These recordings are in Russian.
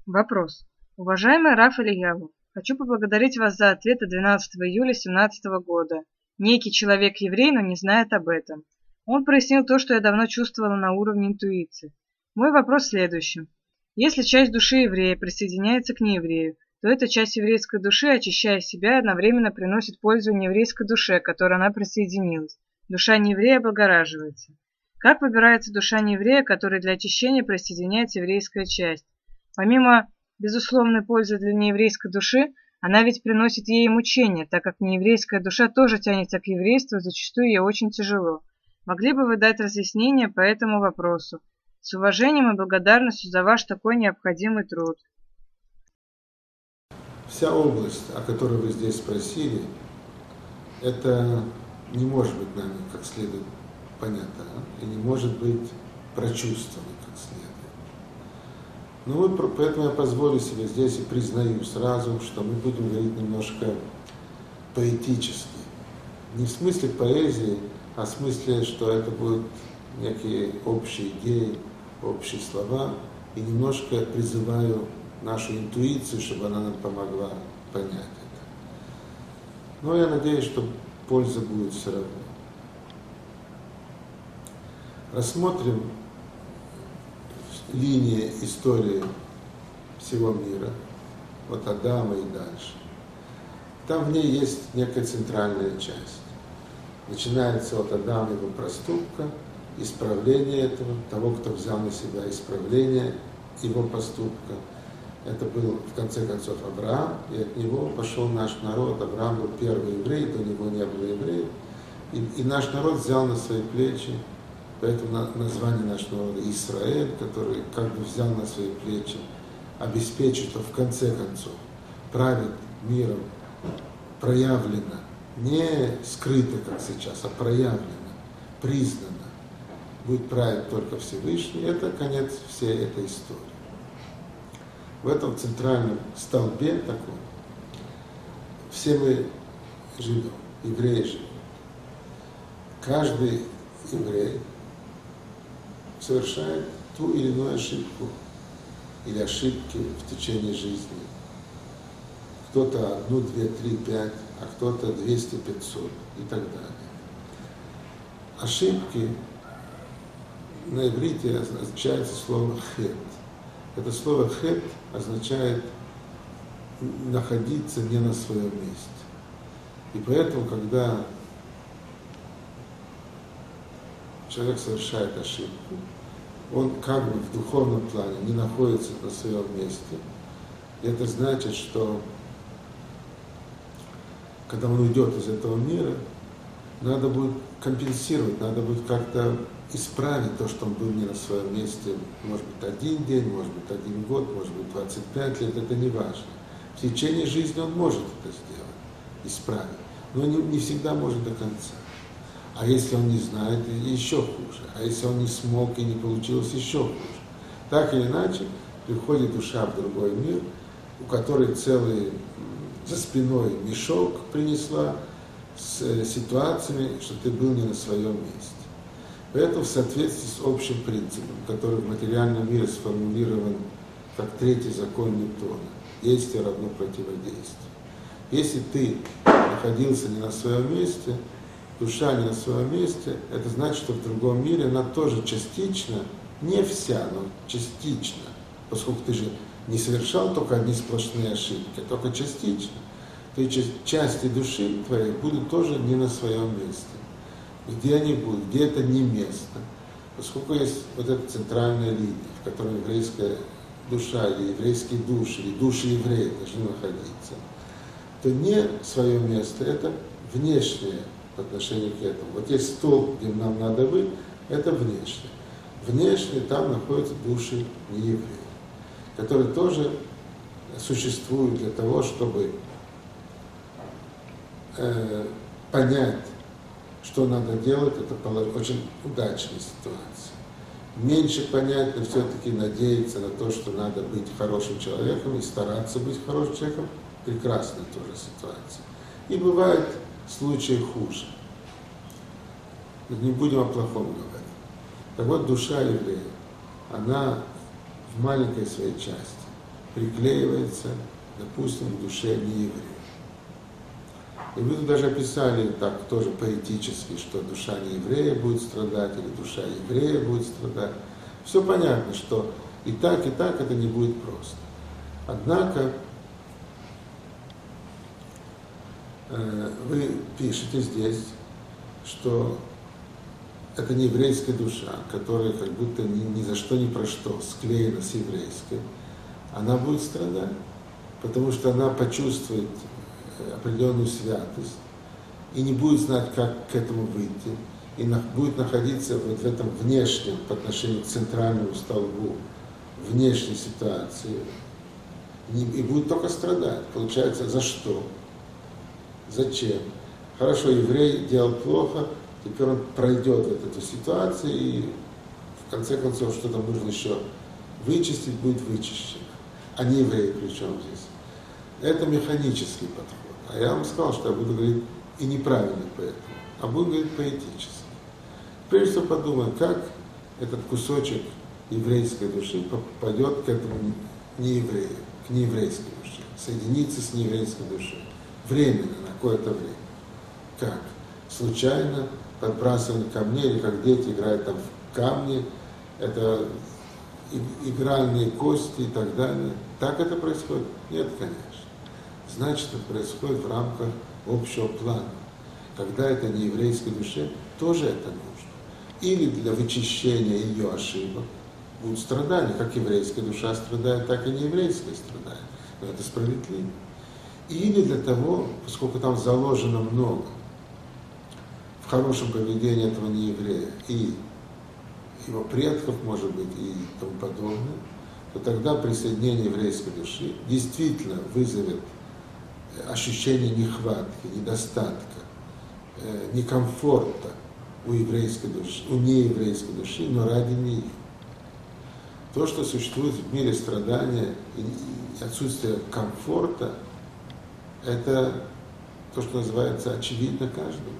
Вопрос. Уважаемый Раф Ильяву, хочу поблагодарить вас за ответ от 12 июля 2017 года. Некий человек-еврей, но не знает об этом. Он прояснил то, что я давно чувствовала на уровне интуиции. Мой вопрос в следующем. Если часть души еврея присоединяется к нееврею, то эта часть еврейской души, очищая себя, одновременно приносит пользу нееврейской душе, к которой она присоединилась. Душа нееврея облагораживается. Как выбирается душа нееврея, которой для очищения присоединяется еврейская часть? Помимо безусловной пользы для нееврейской души, она ведь приносит ей мучения, так как нееврейская душа тоже тянется к еврейству, зачастую ей очень тяжело. Могли бы вы дать разъяснение по этому вопросу? С уважением и благодарностью за ваш такой необходимый труд. Вся область, о которой вы здесь спросили, это не может быть нами как следует понято, и не может быть прочувствовано как следует. Ну, поэтому я позволю себе здесь и признаю сразу, что мы будем говорить немножко поэтически. Не в смысле поэзии, а в смысле, что это будут некие общие идеи, общие слова, и немножко призываю нашу интуицию, чтобы она нам помогла понять это. Но я надеюсь, что польза будет все равно. Рассмотрим линии истории всего мира, от Адама и дальше. Там в ней есть некая центральная часть. Начинается от Адама его проступка, исправления этого, того, кто взял на себя исправление его поступка. Это был, в конце концов, Авраам, и от него пошел наш народ. Авраам был первый еврей, до него не было евреев. И наш народ взял на свои плечи, поэтому название нашего народа Израиль, который как бы взял на свои плечи, обеспечит, что в конце концов правит миром проявлено, не скрыто, как сейчас, а проявлено, признано, будет править только Всевышний. Это конец всей этой истории. В этом центральном столбе таком все мы живем, евреи живут. Каждый еврей совершает ту или иную ошибку или ошибки в течение жизни. Кто-то 1, 2, 3, 5, а кто-то 200, 500 и так далее. Ошибки на иврите означается слово «хет». Это слово «хет» означает находиться не на своем месте. И поэтому, когда человек совершает ошибку, он как бы в духовном плане не находится на своем месте. И это значит, что когда он уйдет из этого мира, надо будет компенсировать, надо будет как-то исправить то, что он был не на своем месте, может быть, 1 день, может быть, 1 год, может быть, 25 лет, это не важно. В течение жизни он может это сделать, исправить, но не всегда может до конца. А если он не знает, еще хуже. А если он не смог и не получилось, еще хуже. Так или иначе, приходит душа в другой мир, у которой целый за спиной мешок принесла с ситуациями, что ты был не на своем месте. Поэтому в соответствии с общим принципом, который в материальном мире сформулирован как 3-й закон Ньютона, действие равно противодействию. Если ты находился не на своем месте, душа не на своем месте, это значит, что в другом мире она тоже частично, не вся, но частично, поскольку ты же не совершал только одни сплошные ошибки, а только частично, то и части души твоей будут тоже не на своем месте. Где они будут, где это не место. Поскольку есть вот эта центральная линия, в которой еврейская душа или еврейские души, или души евреев должны находиться, то не свое место, это внешнее по отношению к этому. Вот есть столб, где нам надо быть, это внешне. Внешне там находятся души неевреев, которые тоже существуют для того, чтобы понять, что надо делать, это очень удачная ситуация. Меньше понять, но все-таки надеяться на то, что надо быть хорошим человеком и стараться быть хорошим человеком, прекрасная тоже ситуация. И бывает случаи хуже. Но не будем о плохом говорить. Так вот, душа еврея, она в маленькой своей части приклеивается, допустим, к душе нееврея. И вы тут даже описали так тоже поэтически, что душа нееврея будет страдать, или душа еврея будет страдать. Все понятно, что и так это не будет просто. Однако вы пишете здесь, что это не еврейская душа, которая как будто ни за что ни про что склеена с еврейской. Она будет страдать, потому что она почувствует определенную святость и не будет знать, как к этому выйти, и будет находиться вот в этом внешнем, по отношению к центральному столбу, внешней ситуации, и будет только страдать. Получается, за что? Зачем? Хорошо, еврей делал плохо, теперь он пройдет вот эту ситуацию, и в конце концов что-то нужно еще вычистить, будет вычищено. А не еврей причем здесь. Это механический подход. А я вам сказал, что я буду говорить и неправильно поэтому, а буду говорить поэтически. Прежде всего подумаем, как этот кусочек еврейской души попадет к этому нееврею, к нееврейской душе, соединиться с нееврейской душой. Временно, на какое-то время. Как? Случайно подбрасывание камней, или как дети играют там в камни, это игральные кости и так далее. Так это происходит? Нет, конечно. Значит, это происходит в рамках общего плана. Когда это не еврейской душе, тоже это нужно. Или для вычищения ее ошибок будут страдания, как еврейская душа страдает, так и нееврейская страдает. Но это справедливо. Или для того, поскольку там заложено много в хорошем поведении этого нееврея и его предков, может быть, и тому подобное, то тогда присоединение еврейской души действительно вызовет ощущение нехватки, недостатка, некомфорта у еврейской души, у нееврейской души, но ради нее. То, что существует в мире страдания и отсутствие комфорта, это то, что называется очевидно каждому.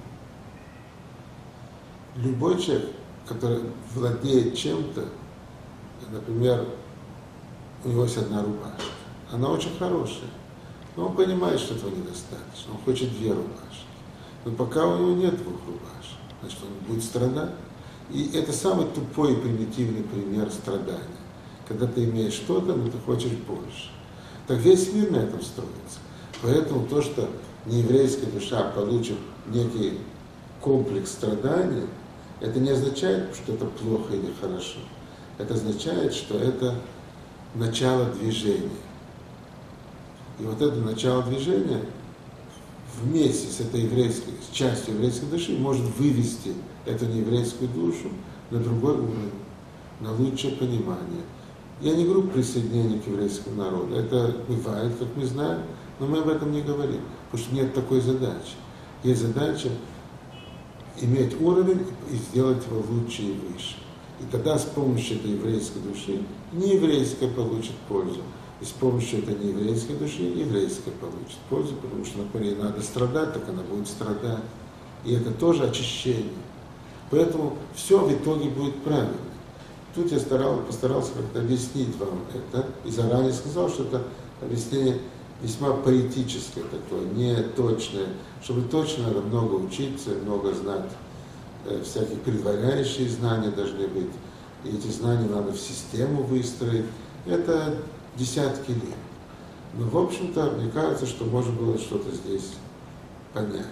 Любой человек, который владеет чем-то, например, у него есть одна рубашка, она очень хорошая, но он понимает, что этого недостаточно, он хочет 2 рубашки. Но пока у него нет 2 рубашек, значит, он будет страдать. И это самый тупой и примитивный пример страдания. Когда ты имеешь что-то, но ты хочешь больше. Так весь мир на этом строится. Поэтому то, что нееврейская душа получит некий комплекс страданий, это не означает, что это плохо или хорошо. Это означает, что это начало движения. И вот это начало движения вместе с этой еврейской, с частью еврейской души может вывести эту нееврейскую душу на другой уровень, на лучшее понимание. Я не говорю присоединение к еврейскому народу. Это бывает, как мы знаем, но мы об этом не говорим, потому что нет такой задачи. Есть задача иметь уровень и сделать его лучше и выше. И тогда с помощью этой еврейской души нееврейская получит пользу. И с помощью этой нееврейской души еврейская получит пользу, потому что, например, ей надо страдать, так она будет страдать. И это тоже очищение. Поэтому все в итоге будет правильно. Тут я постарался как-то объяснить вам это, и заранее сказал, что это объяснение весьма поэтическое такое, не точное. Чтобы точно, надо много учиться, много знать, всякие предваряющие знания должны быть. И эти знания надо в систему выстроить. Это десятки лет. Но, в общем-то, мне кажется, что можно было что-то здесь понять.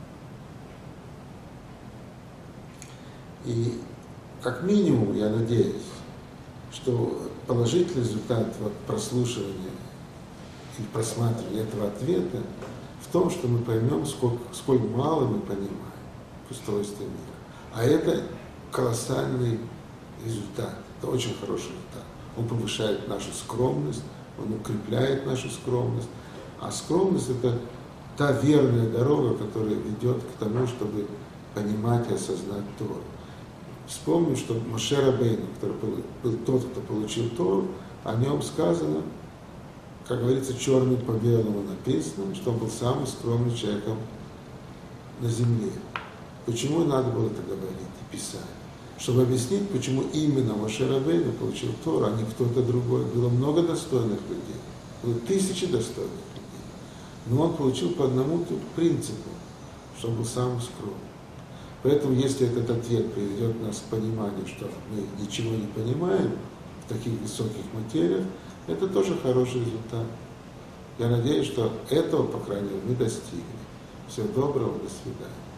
И как минимум, я надеюсь, что положительный результат прослушивания и просматривания этого ответа в том, что мы поймем, сколько мало мы понимаем в устройстве мира. А это колоссальный результат, это очень хороший результат. Он повышает нашу скромность, он укрепляет нашу скромность. А скромность – это та верная дорога, которая ведет к тому, чтобы понимать и осознать Тору. Вспомним, что Моше Рабейну, который был тот, кто получил Тору, о нем сказано, как говорится, черным по белому написано, что он был самым скромным человеком на земле. Почему надо было это говорить и писать? Чтобы объяснить, почему именно Моше Рабейну получил Тору, а не кто-то другой. Было много достойных людей. Было тысячи достойных людей. Но он получил по одному принципу, что он был самым скромным. Поэтому, если этот ответ приведет нас к пониманию, что мы ничего не понимаем в таких высоких материях, это тоже хороший результат. Я надеюсь, что этого, по крайней мере, мы достигли. Всего доброго, до свидания.